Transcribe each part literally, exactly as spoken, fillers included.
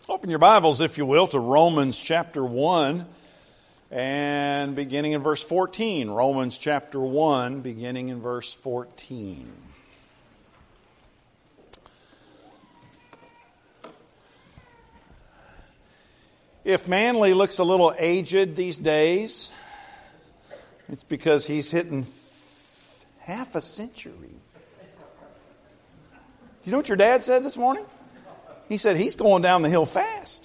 Open your Bibles, if you will, to Romans chapter one and beginning in verse fourteen. Romans chapter one, beginning in verse fourteen. If Manley looks a little aged these days, it's because he's hitting half a century. Do you know what your dad said this morning? He said he's going down the hill fast.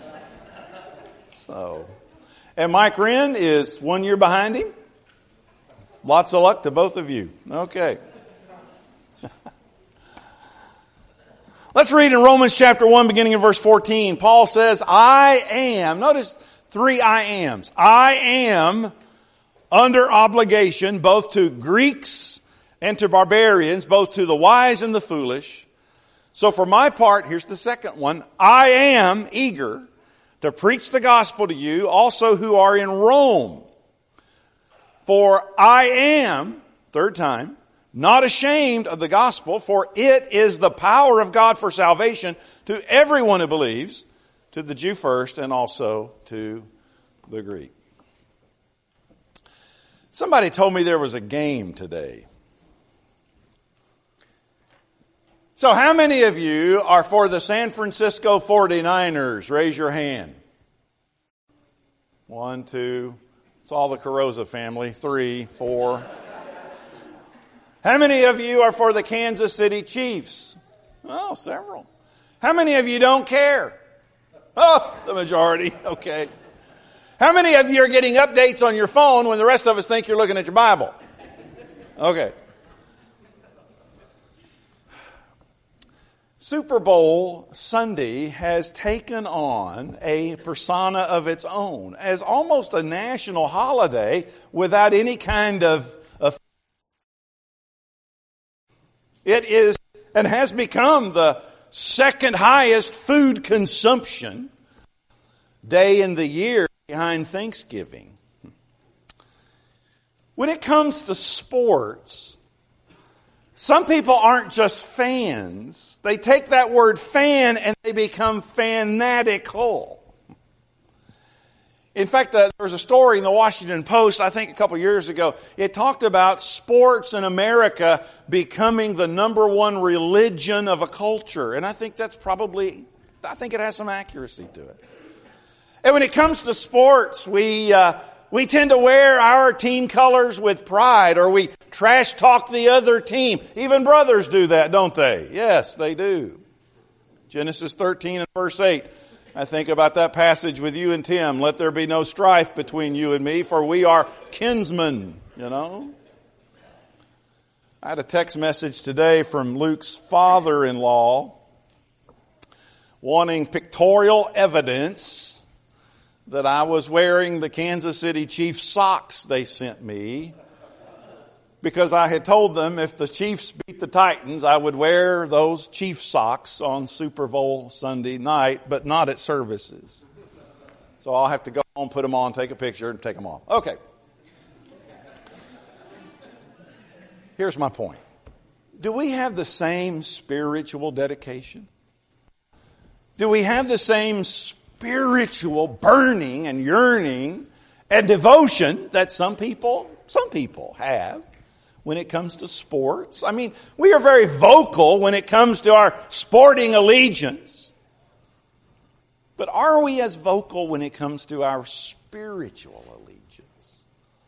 So, and Mike Wren is one year behind him. Lots of luck to both of you. Okay. Let's read in Romans chapter one, beginning in verse fourteen. Paul says, I am, notice three I ams. I am under obligation both to Greeks and to barbarians, both to the wise and the foolish. So for my part, here's the second one. I am eager to preach the gospel to you also who are in Rome. For I am, third time, not ashamed of the gospel, for it is the power of God for salvation to everyone who believes, to the Jew first and also to the Greek. Somebody told me there was a game today. So how many of you are for the San Francisco forty-niners? Raise your hand. One, two. It's all the Carrozza family. Three, four. How many of you are for the Kansas City Chiefs? Oh, several. How many of you don't care? Oh, the majority. Okay. How many of you are getting updates on your phone when the rest of us think you're looking at your Bible? Okay. Super Bowl Sunday has taken on a persona of its own as almost a national holiday without any kind of, of it is and has become the second highest food consumption day in the year behind Thanksgiving. When it comes to sports, some people aren't just fans. They take that word fan and they become fanatical. In fact, there was a story in the Washington Post, I think a couple years ago. It talked about sports in America becoming the number one religion of a culture. And I think that's probably, I think it has some accuracy to it. And when it comes to sports, we uh, we tend to wear our team colors with pride, or we trash talk the other team. Even brothers do that, don't they? Yes, they do. Genesis thirteen and verse eight. I think about that passage with you and Tim. Let there be no strife between you and me, for we are kinsmen, you know. I had a text message today from Luke's father-in-law wanting pictorial evidence that I was wearing the Kansas City Chiefs socks they sent me, because I had told them if the Chiefs beat the Titans, I would wear those Chiefs socks on Super Bowl Sunday night, but not at services. So I'll have to go home, put them on, take a picture, and take them off. Okay. Here's my point. Do we have the same spiritual dedication? Do we have the same spiritual burning and yearning and devotion that some people, some people have when it comes to sports? I mean, we are very vocal when it comes to our sporting allegiance. But are we as vocal when it comes to our spiritual allegiance?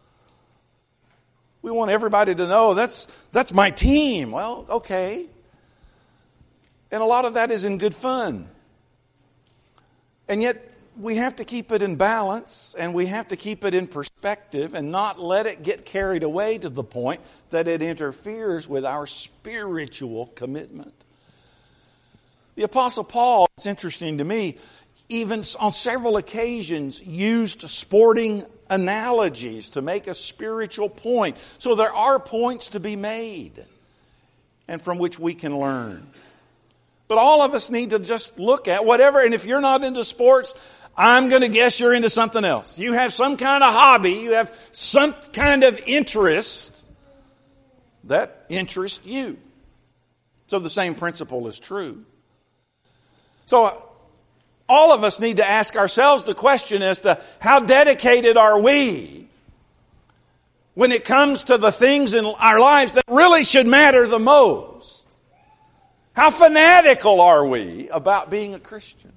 We want everybody to know that's that's my team. Well, okay. And a lot of that is in good fun. And yet, we have to keep it in balance, and we have to keep it in perspective and not let it get carried away to the point that it interferes with our spiritual commitment. The Apostle Paul, it's interesting to me, even on several occasions used sporting analogies to make a spiritual point. So there are points to be made and from which we can learn. But all of us need to just look at whatever, and if you're not into sports, I'm going to guess you're into something else. You have some kind of hobby, you have some kind of interest that interests you. So the same principle is true. So all of us need to ask ourselves the question as to how dedicated are we when it comes to the things in our lives that really should matter the most? How fanatical are we about being a Christian?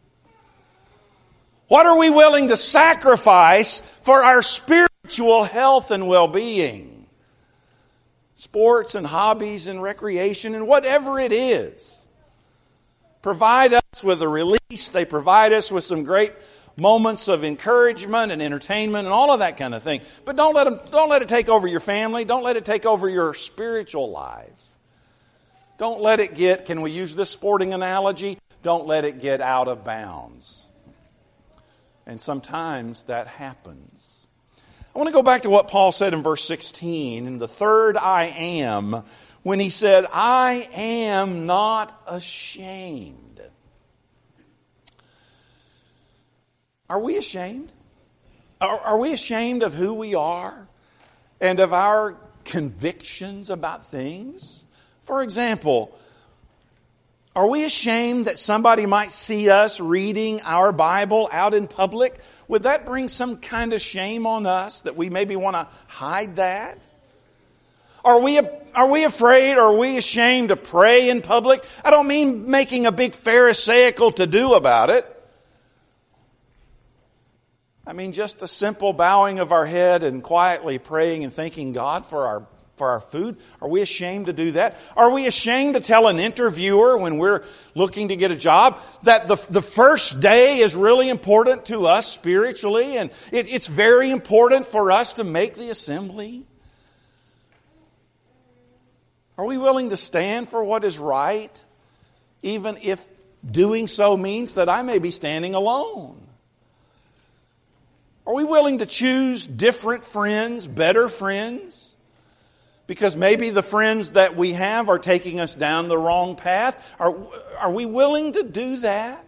What are we willing to sacrifice for our spiritual health and well-being? Sports and hobbies and recreation and whatever it is provide us with a release. They provide us with some great moments of encouragement and entertainment and all of that kind of thing. But don't let them, don't let it take over your family. Don't let it take over your spiritual life. Don't let it get, can we use this sporting analogy? Don't let it get out of bounds. And sometimes that happens. I want to go back to what Paul said in verse sixteen, in the third I am, when he said, I am not ashamed. Are we ashamed? Are, are we ashamed of who we are and of our convictions about things? For example, are we ashamed that somebody might see us reading our Bible out in public? Would that bring some kind of shame on us that we maybe want to hide that? Are we, are we afraid or are we ashamed to pray in public? I don't mean making a big pharisaical to-do about it. I mean just a simple bowing of our head and quietly praying and thanking God for our for our food. Are we ashamed to do that? Are we ashamed to tell an interviewer when we're looking to get a job that the, the first day is really important to us spiritually and it, it's very important for us to make the assembly? Are we willing to stand for what is right, even if doing so means that I may be standing alone? Are we willing to choose different friends, better friends? Because maybe the friends that we have are taking us down the wrong path. Are, are we willing to do that?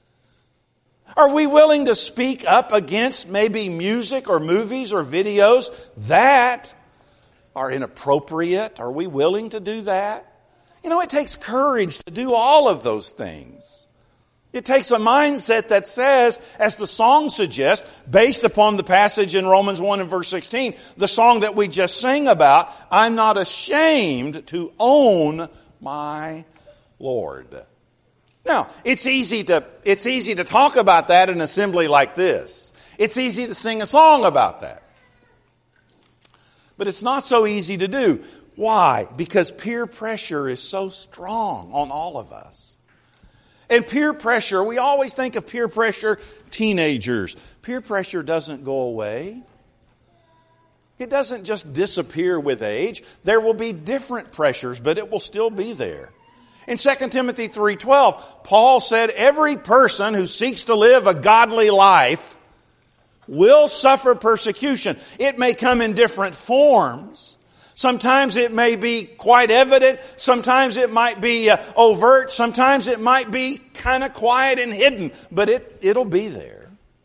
Are we willing to speak up against maybe music or movies or videos that are inappropriate? Are we willing to do that? You know, it takes courage to do all of those things. It takes a mindset that says, as the song suggests, based upon the passage in Romans one and verse sixteen, the song that we just sang about, I'm not ashamed to own my Lord. Now, it's easy to, it's easy to talk about that in an assembly like this. It's easy to sing a song about that. But it's not so easy to do. Why? Because peer pressure is so strong on all of us. And peer pressure, we always think of peer pressure, teenagers. Peer pressure doesn't go away. It doesn't just disappear with age. There will be different pressures, but it will still be there. In Second Timothy three twelve, Paul said, every person who seeks to live a godly life will suffer persecution. It may come in different forms. Sometimes it may be quite evident. Sometimes it might be uh, overt. Sometimes it might be kind of quiet and hidden. But it, it'll be there.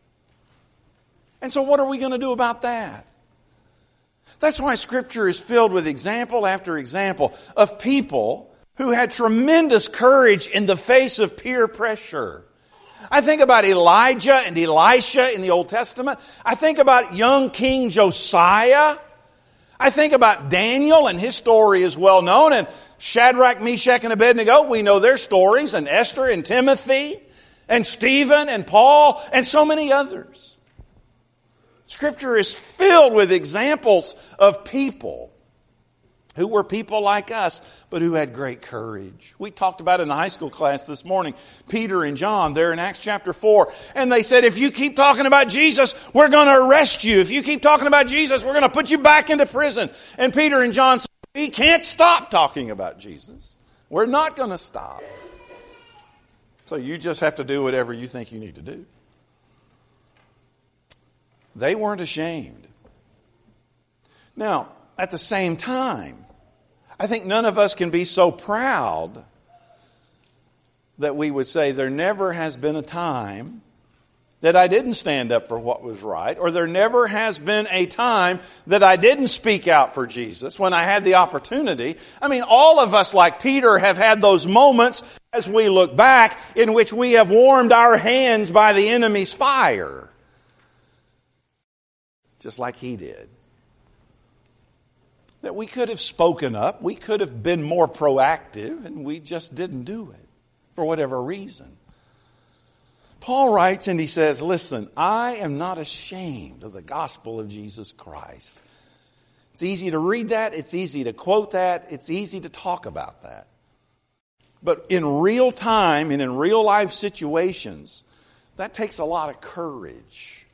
And so what are we going to do about that? That's why Scripture is filled with example after example of people who had tremendous courage in the face of peer pressure. I think about Elijah and Elisha in the Old Testament. I think about young King Josiah. I think about Daniel, and his story is well known, and Shadrach, Meshach, and Abednego, we know their stories, and Esther and Timothy, and Stephen and Paul, and so many others. Scripture is filled with examples of people who were people like us, but who had great courage. We talked about in the high school class this morning, Peter and John there in Acts chapter four. And they said, if you keep talking about Jesus, we're going to arrest you. If you keep talking about Jesus, we're going to put you back into prison. And Peter and John said, we can't stop talking about Jesus. We're not going to stop. So you just have to do whatever you think you need to do. They weren't ashamed. Now, at the same time, I think none of us can be so proud that we would say there never has been a time that I didn't stand up for what was right, or there never has been a time that I didn't speak out for Jesus when I had the opportunity. I mean, all of us, like Peter, have had those moments as we look back, in which we have warmed our hands by the enemy's fire. Just like he did. That we could have spoken up, we could have been more proactive, and we just didn't do it for whatever reason. Paul writes and he says, listen, I am not ashamed of the gospel of Jesus Christ. It's easy to read that, it's easy to quote that, it's easy to talk about that. But in real time and in real life situations, that takes a lot of courage.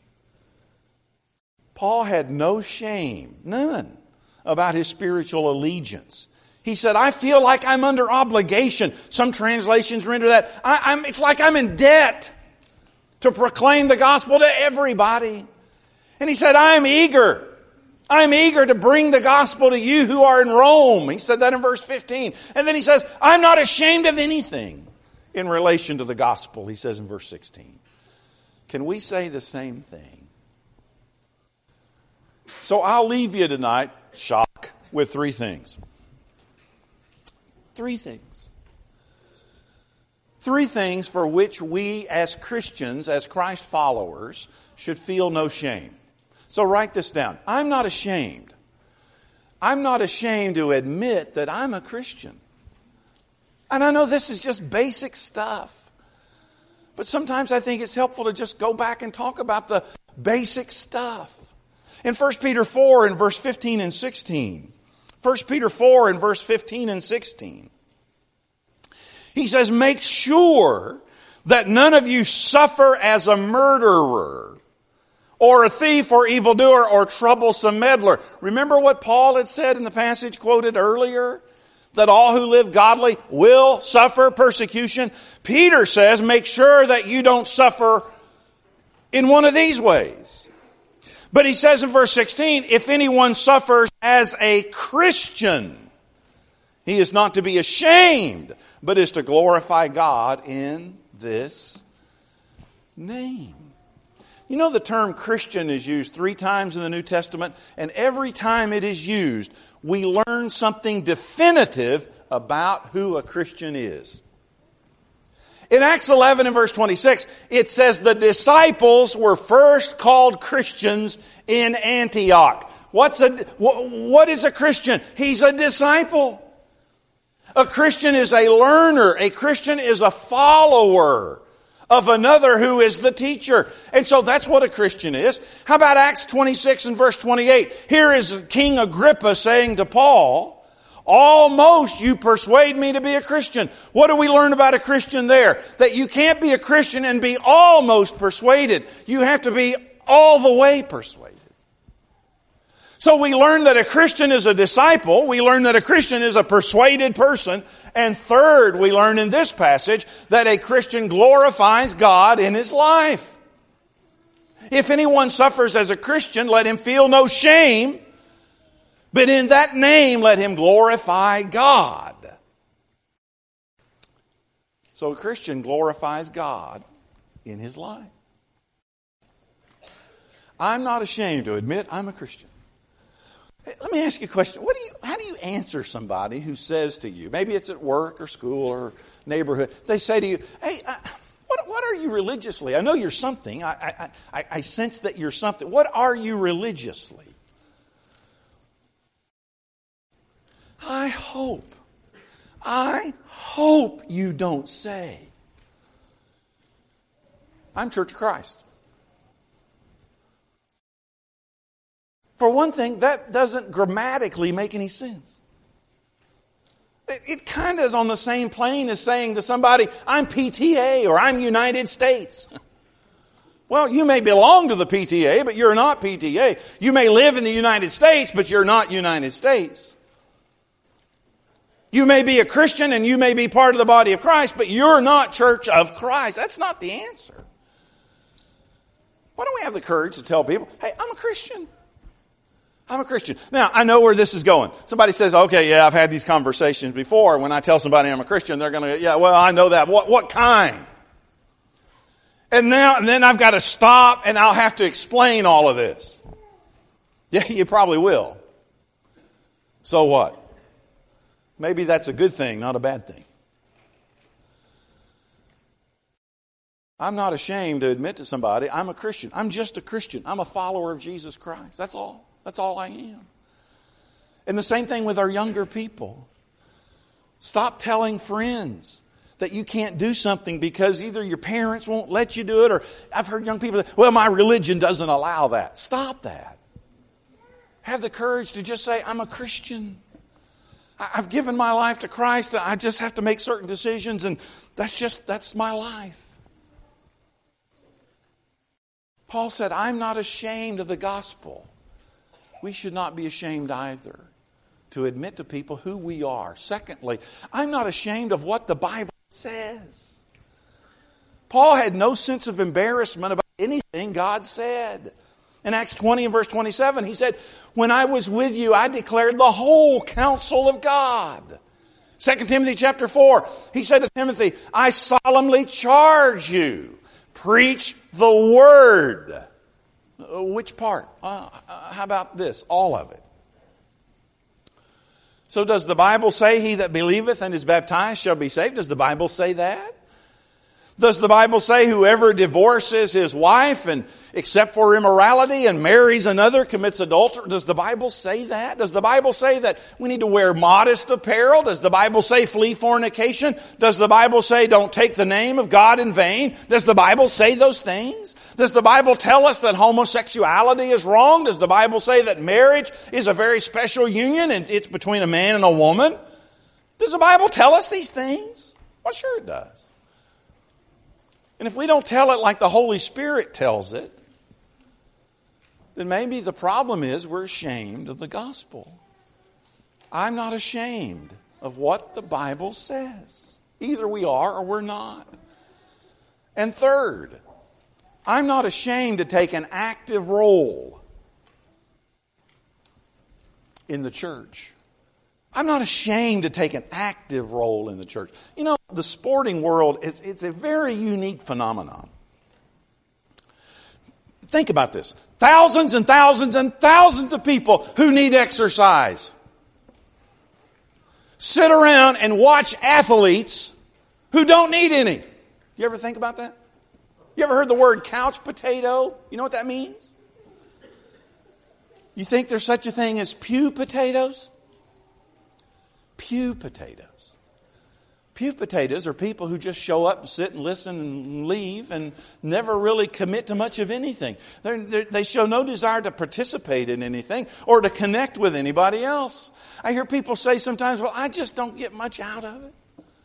Paul had no shame, none, about his spiritual allegiance. He said, I feel like I'm under obligation. Some translations render that, I, I'm, it's like I'm in debt to proclaim the gospel to everybody. And he said, I am eager. I am eager to bring the gospel to you who are in Rome. He said that in verse fifteen. And then he says, I'm not ashamed of anything in relation to the gospel, he says in verse sixteen. Can we say the same thing? So I'll leave you tonight, shock, with three things. Three things. Three things for which we as Christians, as Christ followers, should feel no shame. So write this down. I'm not ashamed. I'm not ashamed to admit that I'm a Christian. And I know this is just basic stuff. But sometimes I think it's helpful to just go back and talk about the basic stuff. In First Peter four in verse fifteen and sixteen. First Peter four in verse fifteen and sixteen. He says, make sure that none of you suffer as a murderer or a thief or evildoer or troublesome meddler. Remember what Paul had said in the passage quoted earlier? That all who live godly will suffer persecution. Peter says, make sure that you don't suffer in one of these ways. But he says in verse sixteen, if anyone suffers as a Christian, he is not to be ashamed, but is to glorify God in this name. You know, the term Christian is used three times in the New Testament, and every time it is used, we learn something definitive about who a Christian is. In Acts eleven and verse twenty-six, it says the disciples were first called Christians in Antioch. What's a, what is a Christian? He's a disciple. A Christian is a learner. A Christian is a follower of another who is the teacher. And so that's what a Christian is. How about Acts twenty-six and verse twenty-eight? Here is King Agrippa saying to Paul, almost you persuade me to be a Christian. What do we learn about a Christian there? That you can't be a Christian and be almost persuaded. You have to be all the way persuaded. So we learn that a Christian is a disciple. We learn that a Christian is a persuaded person. And third, we learn in this passage that a Christian glorifies God in his life. If anyone suffers as a Christian, let him feel no shame, but in that name let him glorify God. So a Christian glorifies God in his life. I'm not ashamed to admit I'm a Christian. Let me ask you a question. What do you, how do you answer somebody who says to you, maybe it's at work or school or neighborhood, they say to you, hey, uh, what, what are you religiously? I know you're something. I, I, I, I sense that you're something. What are you religiously? I hope, I hope you don't say, I'm Church of Christ. For one thing, that doesn't grammatically make any sense. It, it kind of is on the same plane as saying to somebody, I'm P T A or I'm United States. Well, you may belong to the P T A, but you're not P T A. You may live in the United States, but you're not United States. You may be a Christian and you may be part of the body of Christ, but you're not Church of Christ. That's not the answer. Why don't we have the courage to tell people, hey, I'm a Christian. I'm a Christian. Now, I know where this is going. Somebody says, okay, yeah, I've had these conversations before. When I tell somebody I'm a Christian, they're going to, yeah, well, I know that. What, what kind? And now, and then I've got to stop and I'll have to explain all of this. Yeah, you probably will. So what? Maybe that's a good thing, not a bad thing. I'm not ashamed to admit to somebody, I'm a Christian. I'm just a Christian. I'm a follower of Jesus Christ. That's all. That's all I am. And the same thing with our younger people. Stop telling friends that you can't do something because either your parents won't let you do it, or I've heard young people say, well, my religion doesn't allow that. Stop that. Have the courage to just say, I'm a Christian. I've given my life to Christ. I just have to make certain decisions, and that's just, that's my life. Paul said, I'm not ashamed of the gospel. We should not be ashamed either to admit to people who we are. Secondly, I'm not ashamed of what the Bible says. Paul had no sense of embarrassment about anything God said. In Acts twenty and verse twenty-seven, he said, when I was with you, I declared the whole counsel of God. Second Timothy chapter four, he said to Timothy, I solemnly charge you, preach the word. Which part? Uh, how about this? All of it. So does the Bible say he that believeth and is baptized shall be saved? Does the Bible say that? Does the Bible say whoever divorces his wife and except for immorality and marries another commits adultery? Does the Bible say that? Does the Bible say that we need to wear modest apparel? Does the Bible say flee fornication? Does the Bible say don't take the name of God in vain? Does the Bible say those things? Does the Bible tell us that homosexuality is wrong? Does the Bible say that marriage is a very special union and it's between a man and a woman? Does the Bible tell us these things? Well, sure it does. And if we don't tell it like the Holy Spirit tells it, then maybe the problem is we're ashamed of the gospel. I'm not ashamed of what the Bible says. Either we are or we're not. And third, I'm not ashamed to take an active role in the church. I'm not ashamed to take an active role in the church. You know, the sporting world is it's a very unique phenomenon. Think about this. Thousands and thousands and thousands of people who need exercise sit around and watch athletes who don't need any. You ever think about that? You ever heard the word couch potato? You know what that means? You think there's such a thing as pew potatoes? Pew potatoes. Pew potatoes are people who just show up and sit and listen and leave and never really commit to much of anything. They're, they're, they show no desire to participate in anything or to connect with anybody else. I hear people say sometimes, well, I just don't get much out of it.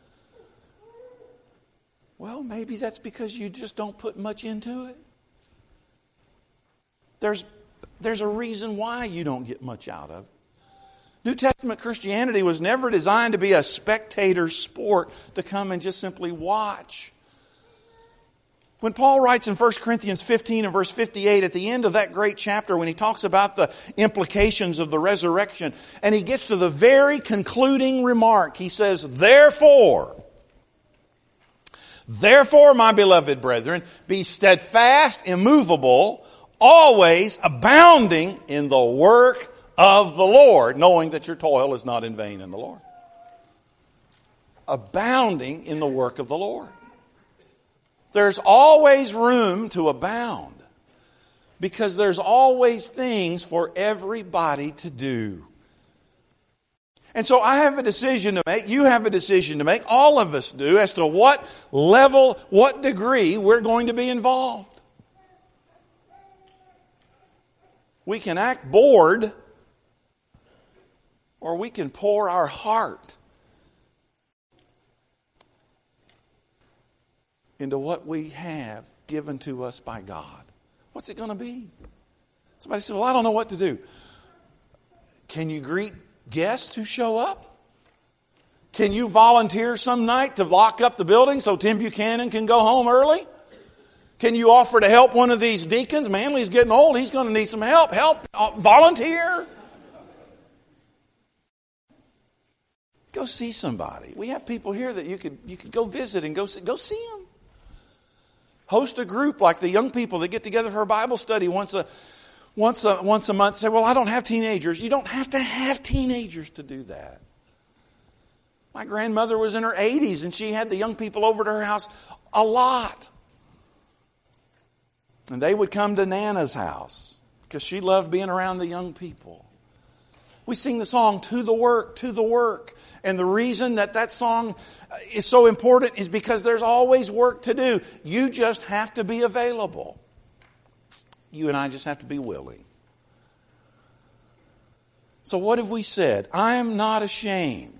Well, maybe that's because you just don't put much into it. There's, there's a reason why you don't get much out of it. New Testament Christianity was never designed to be a spectator sport to come and just simply watch. When Paul writes in First Corinthians fifteen and verse fifty-eight, at the end of that great chapter, when he talks about the implications of the resurrection, and he gets to the very concluding remark, he says, Therefore, therefore, my beloved brethren, be steadfast, immovable, always abounding in the work of the Lord, knowing that your toil is not in vain in the Lord. Abounding in the work of the Lord. There's always room to abound because there's always things for everybody to do. And so I have a decision to make, you have a decision to make, all of us do, as to what level, what degree we're going to be involved. We can act bored, or we can pour our heart into what we have given to us by God. What's it going to be? Somebody said, well, I don't know what to do. Can you greet guests who show up? Can you volunteer some night to lock up the building so Tim Buchanan can go home early? Can you offer to help one of these deacons? Manley's getting old. He's going to need some help. Help. Volunteer. Go see somebody. We have people here that you could you could go visit and go see, go see them. Host a group like the young people that get together for a Bible study once a once a once a month. Say, well, I don't have teenagers. You don't have to have teenagers to do that. My grandmother was in her eighties and she had the young people over to her house a lot. And they would come to Nana's house because she loved being around the young people. We sing the song, To the Work, To the Work. And the reason that that song is so important is because there's always work to do. You just have to be available. You and I just have to be willing. So what have we said? I am not ashamed.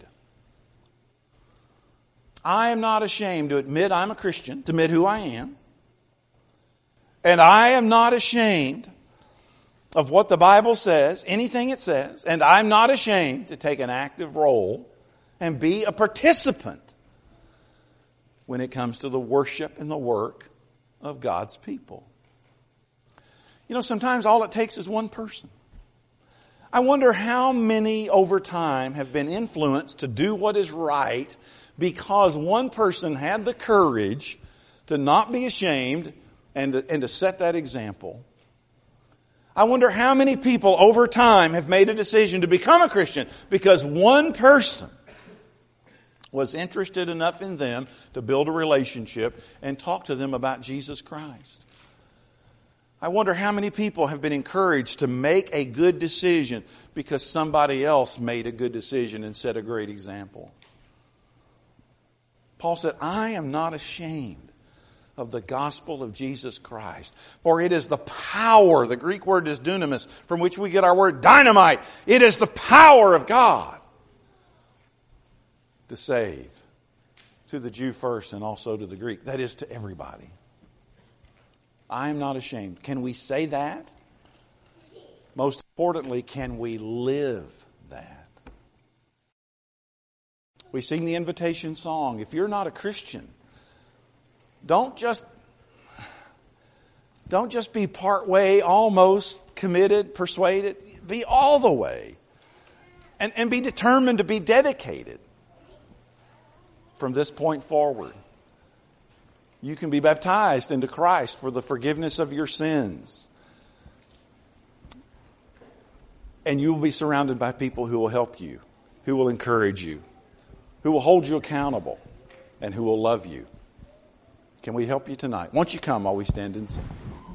I am not ashamed to admit I'm a Christian, to admit who I am. And I am not ashamed of what the Bible says, anything it says. And I'm not ashamed to take an active role and be a participant when it comes to the worship and the work of God's people. You know, sometimes all it takes is one person. I wonder how many over time have been influenced to do what is right because one person had the courage to not be ashamed and to, and to set that example. I wonder how many people over time have made a decision to become a Christian because one person was interested enough in them to build a relationship and talk to them about Jesus Christ. I wonder how many people have been encouraged to make a good decision because somebody else made a good decision and set a great example. Paul said, I am not ashamed of the gospel of Jesus Christ. For it is the power, the Greek word is dunamis, from which we get our word dynamite. It is the power of God to save, to the Jew first and also to the Greek. That is to everybody. I am not ashamed. Can we say that? Most importantly, can we live that? We sing the invitation song. If you're not a Christian, don't just, don't just be part way, almost committed, persuaded. Be all the way. And, and be determined to be dedicated from this point forward. You can be baptized into Christ for the forgiveness of your sins. And you will be surrounded by people who will help you, who will encourage you, who will hold you accountable, and who will love you. Can we help you tonight? Won't you come while we stand and sing?